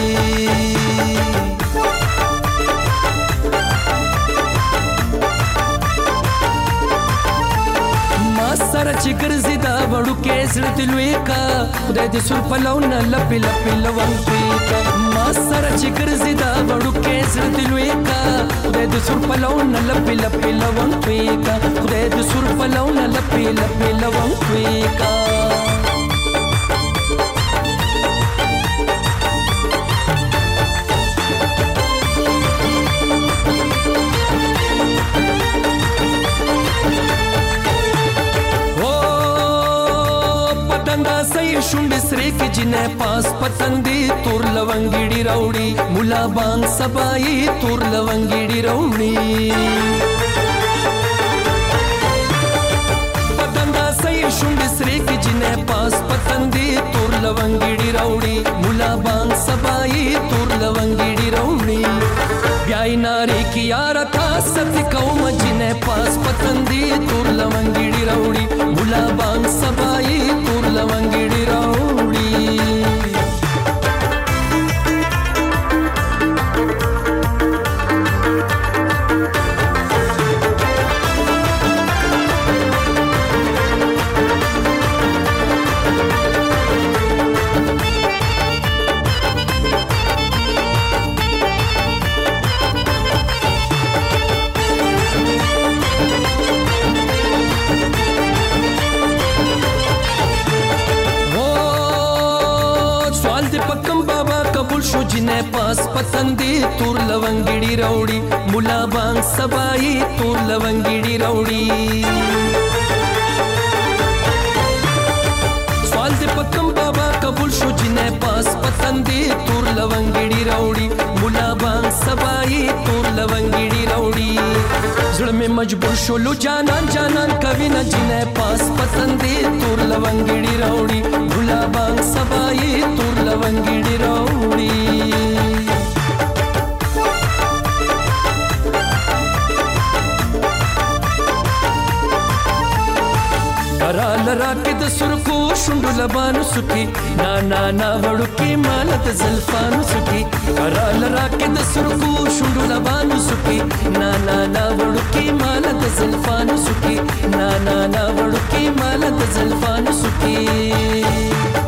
سره چې ګرځي دا وړو کې زړه دلوي کا خدای دې سر پلونه لپې لپې لوان کوي کا ما سره چې ګرځي دا وړو کې زړه دلوي کا خدای دې سر پلونه لپې لپې لوان کوي کا خدای دې سر پلونه لپې لپې لوان کوي کا. شونډې سرې کې جنه پاس پتندې تور لونګیړي راوړي مولا بانګ سبای تور لونګیړي راوړي پتندا سې شونډې سرې کې جنه پاس پتندې تور لونګیړي راوړي مولا بانګ سبای تور لونګیړي راوړي بیاي ناري کې یار تا ست کوم جنه پاس پتندې تور لونګیړي راوړي مولا بانګ سبای تور لونګیړي راوړي. جنه پاس پتندې تور لونګیړي راوړي مولا بانګ سبای تور لونګیړي راوړي سوال دې پکم بابا قبول شو جنه پاس پتندې تور لونګیړي راوړي مولا بانګ سبای تور لونګیړي راوړي زړه مې مجبور شو لو جانان جانان کوي نه جنه پاس پتندې تور لونګیړي راوړي مولا بانګ سبای تور لونګیړي راوړي. راکې د سرکو شونډو لبانو سکی نا نا نا وړو کې مال د زلفانو سکی رال راکې د سرکو شونډو لبانو سکی نا نا نا وړو کې مال د زلفانو سکی نا نا نا وړو کې مال د زلفانو سکی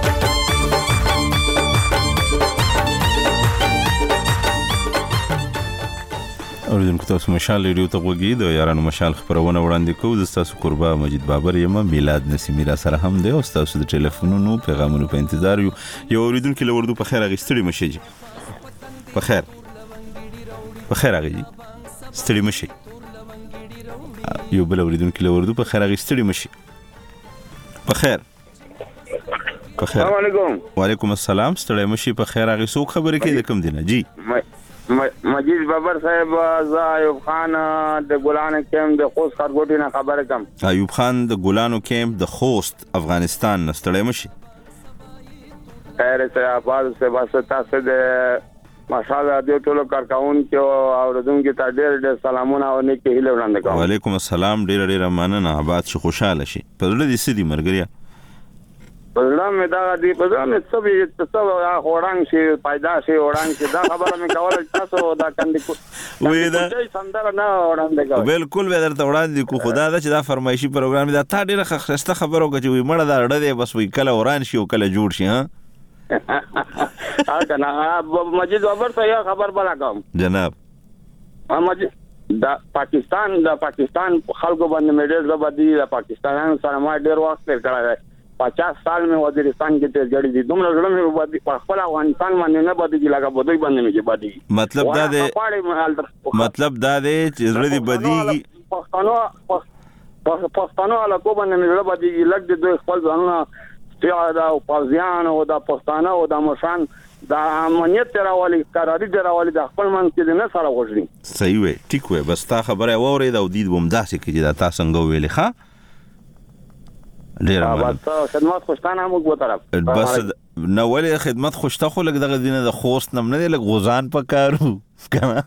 اوریدونکو تاسو مشال ریډیو ته غوږی د یارانو مشال خبرونه وړاندې کوو د تاسو قربا مجید بابر یم میلاد نسیمی را سره هم دی او تاسو د ټلیفونونو پیغامونو په انتظار یو یو اوریدونکو لوردو په خیر غیستړي مشي جی په خیر په خیر غی ستړي مشي یو بل اوریدونکو لوردو په خیر غیستړي مشي په خیر په خیر السلام علیکم وعلیکم السلام ستړي مشي په خیر غی سو خبرې کوي د کوم دینه جی مجید بابر صاحب زه ایوب خان د ګلانو کیمپ د خوست خرګوټي نه خبره کوم ایوب خان د ګلانو کیمپ د خوست افغانستان نه ستړی مشي خیر سره آباد سے بس تاسو د ماشاءالله د ټولو کارکون کې او ردونکو ته ډېر ډېر سلامونه او نیکی هیله وړاندې کوم وعلیکم السلام ډېر ډېر مننه آباد شي خوشاله شي په دې دې سدي مرګریا پزړه مې دا دی پزړه مې څه به څه وړاندې شي پیدا شي وړاندې شي دا خبره مې کوله تاسو دا کندې کو وې دا سندره نه وړاندې کوم بالکل به درته وړاندې کو خدا دا چې دا فرمایشي پروګرام دا تا ډیره خسته خبرو کوي چې مړه دا اړه دی بس وی کله وران شي او کله جوړ شي ها ها کنه مجید بابر ته یو خبر بلا کوم جناب مجید دا پاکستان دا پاکستان خلکو باندې مډل زبدي دا پاکستانیانو سره ما ډیر وخت تیر کړی پچاس سال میں وزیرستان کې ته جړې دي دومره ځله مې وبدي په خپل افغانستان باندې نه بدیږي لکه بدوی باندې مې بدیږي مطلب دا دی مطلب دا دی چې ځړې دي بدیږي پښتنو پښتنو علاقو باندې مې بدیږي لکه د دوی خپل ځانونه استعاده او پازیان او د پښتانه او د مشان دا امنیت راولي قراري راولي د خپل من کې نه سره غوښري صحیح وي ټیک وي بس تا خبره ووري دا ودید بمداسي کې دا تاسو څنګه ویلې ښا ډیر مننه خدمت خوشتانه موږ و طرف بس نو ولې خدمت خوشته خو لګ دغه دینه د خوست نم نه لګ غوزان پکارو کنه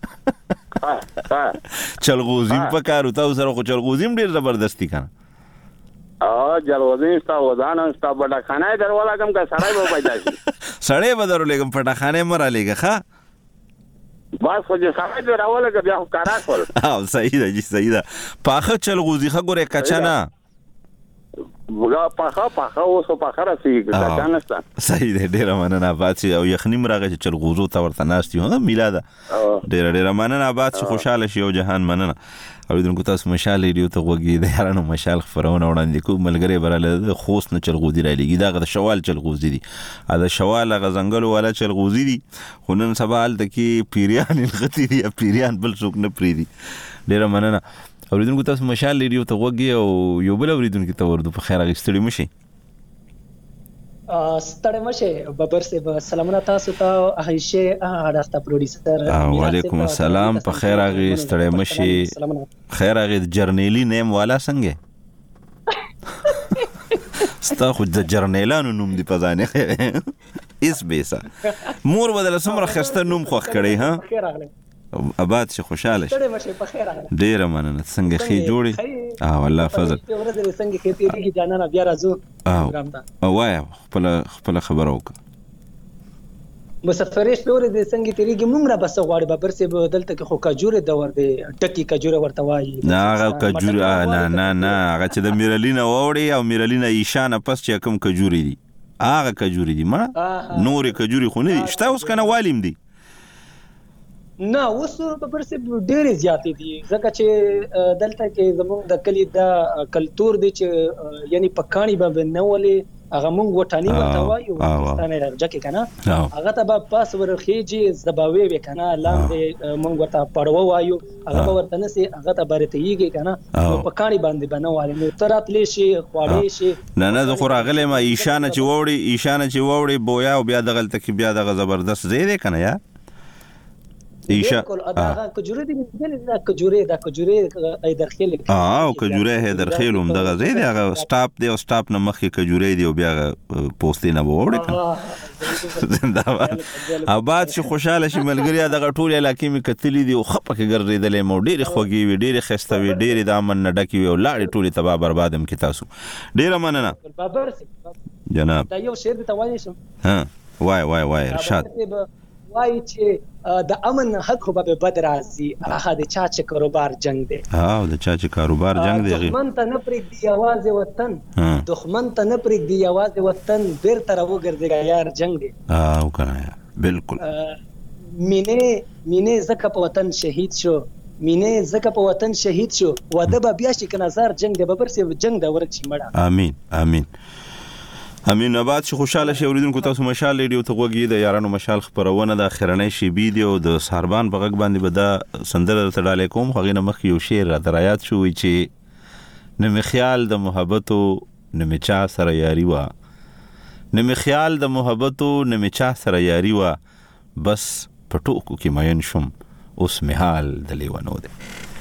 چلغوزیم پکارو تاسو سره خو چلغوزیم ډیر زبردستی کنه ا جلغوزیم ستا وزان ستا بڑا خانه دروالا کم کا سړی به پیدا شي سړی به درو لګم پټه خانه مرا لګه ښا بس خو چې سړی دراواله که بیا کارا کول ها صحیح ده جی صحیح ده پاخه چلغوزی خګوره کچنا وګه پاخه پاخه اوس پاخه راځي دا نشته صحیح دی ډیر مننه آباد شي او یخنی مرغه چې چلغوزو ته ورته ناشتي هو میلاده ډیر ډیر مننه آباد شي خوشاله شي او جهان مننه او دونکو تاسو مشال ریډیو ته وګورئ د یارانو مشال خبرونه وړاندې کوم ملګری براله خوست نه چلغوزي را لګي دا د شوال چلغوزي دي ا د شوال غ زنګل ولا چلغوزي دي خونن سوال د کی پیریان الغتی دي پیریان بل څوک نه پریدي ډیر مننه اوریدونکو تاسو مشال ریډیو ته وګورئ او یو بل اوریدونکو ته ورته په خیر غستړي مشي ستړی مشه بابر صاحب سلامونه تاسو ته عائشه راست پروډوسر وعلیکم السلام په خیر غي ستړی مشي خیر غي جرنیلی نیم والا څنګه ستا خو د جرنیلانو نوم دی پزانه اس بیسا مور بدل سمره خسته نوم خوخ کړي ها خیر اغله آباد شي خوشاله شي ستړی مشه په خیر اغله ډیر مننه څنګه خې جوړي اه والله فضل ورته څنګه خې تیریږي جانانه بیا راځو پروګرام ته وای خپل خپل خبرو مسافرې شپور دې څنګه تیریږي موږ را بس غواړي بابر سي بدلته کې خو کجوره د ور دي ټکی کجوره ورته وایي نه هغه کجوره نه نه نه هغه چې د میرلینا ووري او میرلینا ایشانه پس چې کوم کجوري دي هغه کجوري دي ما نورې کجوري خو نه دي شته اوس کنه والیم دي نه اوس په پرسه ډېر زیاتې دي ځکه چې دلته کې زموږ د کلی د کلچر دی چې یعنی پکانی به نه ولې هغه مونږ وټانی ورته وایو پاکستان راځي کې کنه هغه ته به پاس ورخېږي زباوي وکنه لاندې مونږ ورته پړو وایو هغه ورته نه سي هغه ته برته یږي کنه پکانی باندې بنه والي نو تراتلې شي خواړې شي نه نه زه خو راغله ما ایشانه چې ووري ایشانه چې ووري بویا او بیا دغه تک بیا دغه زبردست زیاده کنه یا بالکل دا کجوره دي دا کجوره دا کجوره حیدرخیل اه او کجوره حیدرخیل هم دغه زید هغه سټاپ دی او سټاپ نه مخکې کجوره دی او بیا پوسټ نه وړي کنه زنده‌باد آباد شي خوشاله شي ملګری دغه ټول علاقې می کتلی دی او خپه کې ګرځیدلې مو ډېر خوږی وی ډېر خسته وی ډېر د امن نه ډکی وی او لاړې ټولې تبا بربادم کې تاسو ډېر مننه بابر جناب دا یو شعر ته وایي شم ها وای وای وای ارشاد وای چې د امن حق خو به بد راځي هغه د چا چې کاروبار جنگ دی ها د چا چې کاروبار جنگ دی دښمن ته نه پرېږدي یوازې وطن دښمن ته نه پرېږدي یوازې وطن بیرته راوګرځېږه یار جنگ دی ها وکنه بالکل مینه مینه زکه په وطن شهید شو مینه زکه په وطن شهید شو واده به بیا شي که نظر جنگ دی ببر سي جنگ دا ورک شي مړه امين امين امين آباد شي خوشاله شي اوریدونکو تاسو مشال ریډیو ته وګورئ د یارانو مشال خبرونه د اخرنۍ شی ویډیو د ساربان په غږ باندې به دا سندره ته ډالې کوم خو غینه مخ یو شعر را درایات شو چې نمې خیال د محبتو نمې چا سره یاري وا نمې خیال د محبتو نمې چا سره یاري وا بس پټوکو کې مین شم اوس مهال د لیوانو ده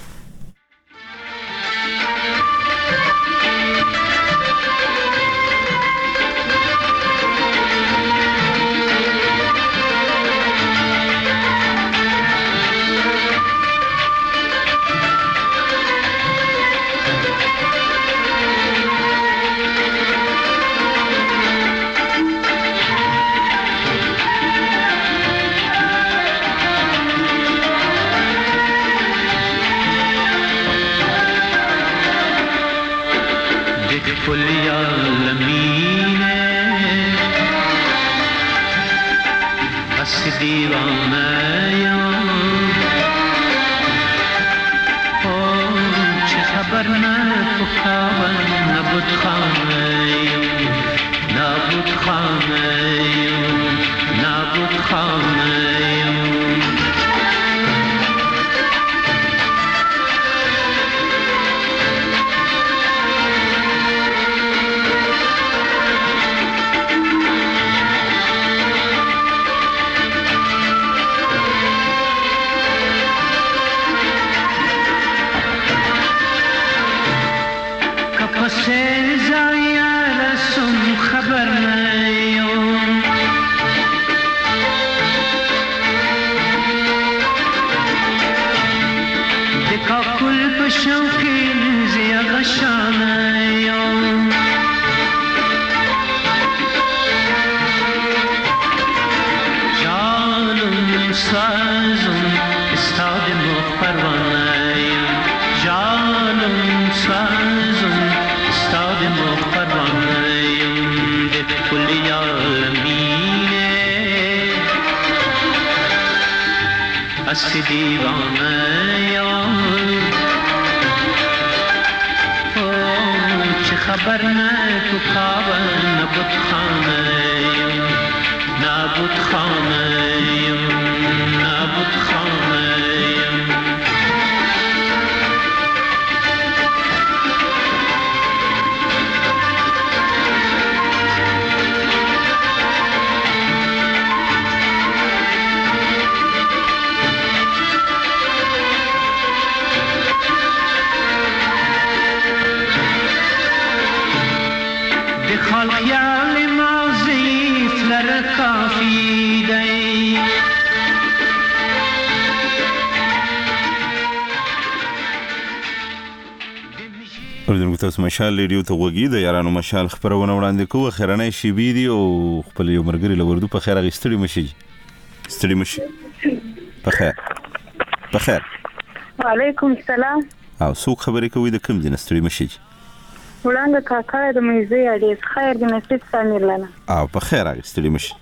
تاسو مشال ریډیو ته وګورئ د یارانو مشال خبرونه وړاندې کوو خیرنۍ شی ویډیو خپل یو مرګري لوردو په خیر غستړي مشي ستړي مشي په خیر په خیر وعلیکم السلام او څوک خبرې کوي د کوم دین ستړي مشي وړاندې کاکا د مېزه اړې خیر د نصیب سامي لاله او په خیر غستړي مشي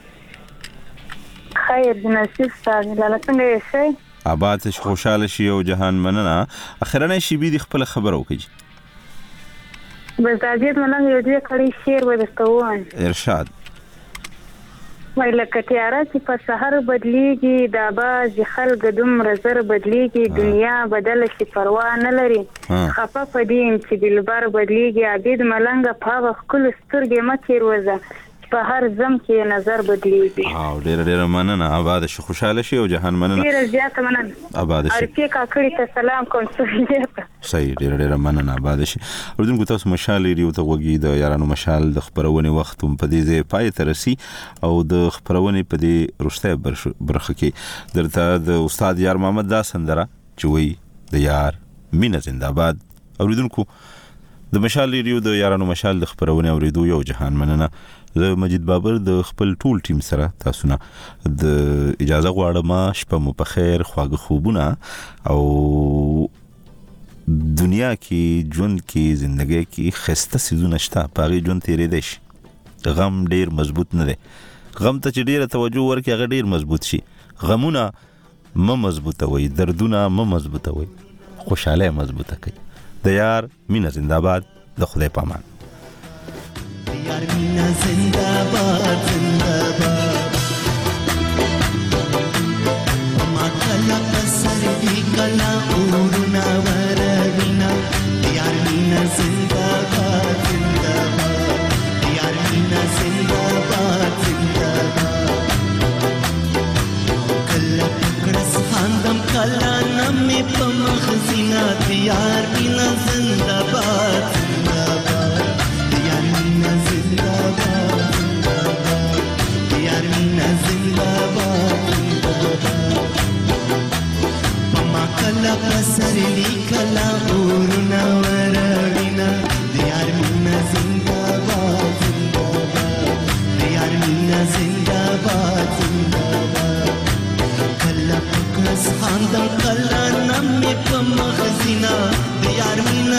خیر د نصیب سامي لاله څنګه یې آباد خوشاله شي او جهان مننه اخرنۍ شی ویډیو خپل خبرو کوي بس دا دې ملنګ یو دې کړي شعر ورته وای ارشاد وای لکه تیاره چې په سحر بدلیږي دا باز خلک دومره زر بدلیږي دنیا بدل شي پروا نه لري خفه په دې چې دلبر بدلیږي عبید ملنګ په هغه خپل سترګې مکیر وزه په هر زم کې نظر بدلیږي. او ډېر ډېر مننه، آباد شي، خوشاله شي او جهان مننه. ډېر زیاته مننه. آباد شي. ارفي کاکړي ته سلام کوم سهیلیت. صحیح، ډېر ډېر مننه، آباد شي. ورته تاسو مشال لري او ته وګی د یارانو مشال د خبرونه وخت په دې ځای پای ته رسی او د خبرونه په دې رښتیا برخه کې درته د استاد یار محمد دا سندره چوي د یار مینا زنده‌باد اوریدونکو د مشال ریډیو د یارانو مشال د خبرونه اوریدو یو جهان مننه. زه مجید بابر د خپل ټول ټیم سره تاسو نه د اجازه غواړم. شپه مو په خیر، خواږه خوبونه او دنیا کې ژوند کې زندګۍ کې خسته سيزونه شته، پاغي ژوند تیرې دي شي. غم ډیر مضبوط نه دی، غم ته چې ډیره توجه ورکړي هغه ډیر مضبوط شي. غمونه م مضبوطه وي، دردونه م مضبوطه وي، خوشاله مضبوطه کوي. د یار مینا زنده‌باد، د خدای پامان. یار مینا زنده‌باد زنده‌باد ما کلا سر دی کلا اورنا ورنا. یار مینا زنده‌باد زنده‌باد، یار مینا زنده‌باد زنده‌باد. کلا پکړس خاندم کلا نمې په مخزینا. یار مینا زنده‌باد زنده‌باد، یار مینا زنده‌باد زنده‌باد، یار مینا زنده‌باد زنده‌باد. پما کلا پسر لیکلا اورنا ورړینا. یار مینا زنده‌باد زنده‌باد، یار مینا زنده‌باد زنده‌باد. کلا پکړس خاندم کلا نمې په مخزینا. یار مینا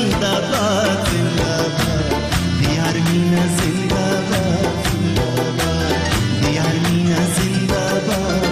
زنده‌باد زنده‌باد، یار مینا زنده‌باد زنده‌باد، یار مینا زنده‌باد.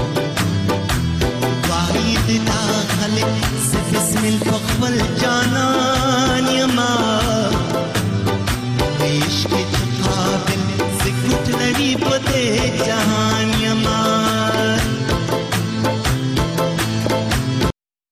से बिस्मिल पखवल जाना